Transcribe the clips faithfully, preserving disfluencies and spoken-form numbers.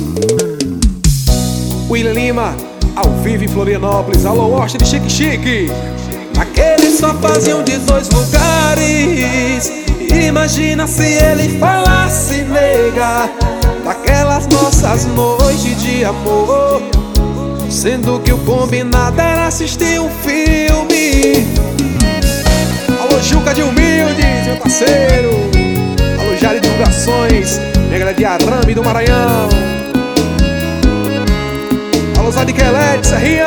William Lima, ao vivo em Florianópolis. Alô, Washington, chique chique. Naquele sofazinho de dois lugares, imagina se ele falasse, nega, daquelas nossas noites de amor, sendo que o combinado era assistir um filme. Alô, Juca de Humildes, meu parceiro. Alô, Jari Divulgações, minha galera de Arame do Maranhão. Alô, Zadiquelete, Serrinha.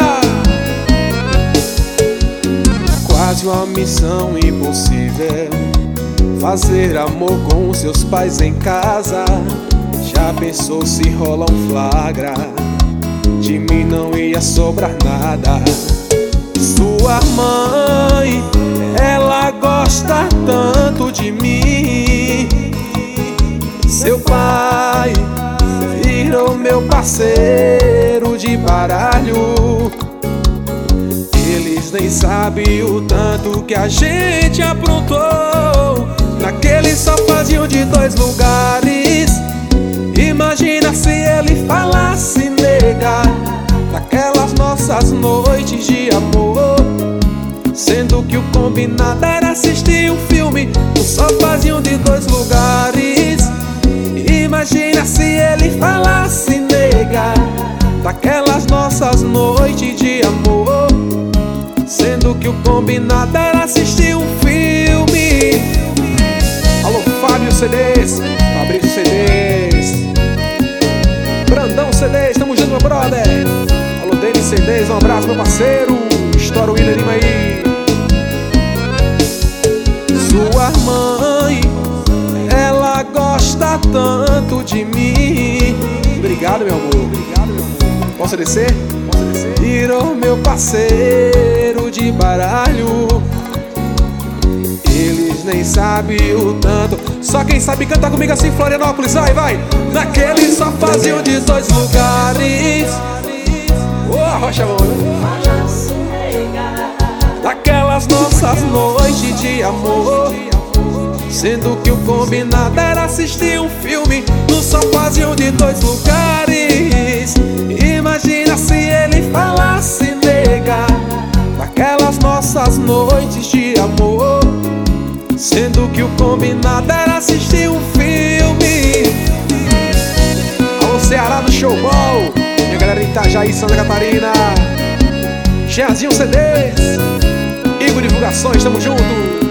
Quase uma missão impossível, fazer amor com seus pais em casa. Já pensou se rola um flagra? De mim não ia sobrar nada. Sua mãe, ela gosta tanto de mim. Seu pai virou meu parceiro de baralho. Eles nem sabem o tanto que a gente aprontou naquele sofazinho de dois lugares. Imagina se ele falasse, nega, daquelas nossas noites de amor, sendo que o combinado era assistir um filme no sofazinho de dois lugares. Imagina se ele falasse, nega, daquelas nossas noites de amor, sendo que o combinado era assistir um filme. Alô, Fábio C Ds, Fabrício C Ds, Brandão C Ds, tamo junto, meu brother. Alô, Denis C Ds, um abraço, meu parceiro. Estoura o William Lima aí. Sua mãe, ela gosta tanto de mim. Obrigado, meu amor. Posso descer? Virou meu parceiro de baralho. Eles nem sabem o tanto. Só quem sabe canta comigo assim, Florianópolis, vai, vai. Naquele sofazinho de dois lugares. Ô, oh, Rocha, mano. Daquelas nossas noites de amor, sendo que o combinado era assistir um filme no sofazinho de dois lugares. Imagina se ele falasse, nega, daquelas nossas noites de amor, sendo que o combinado era assistir um filme. Alô, Ceará do Showball, minha galera de Itajaí, Santa Catarina. Jeanzinho C Ds, Igor Divulgações, tamo junto.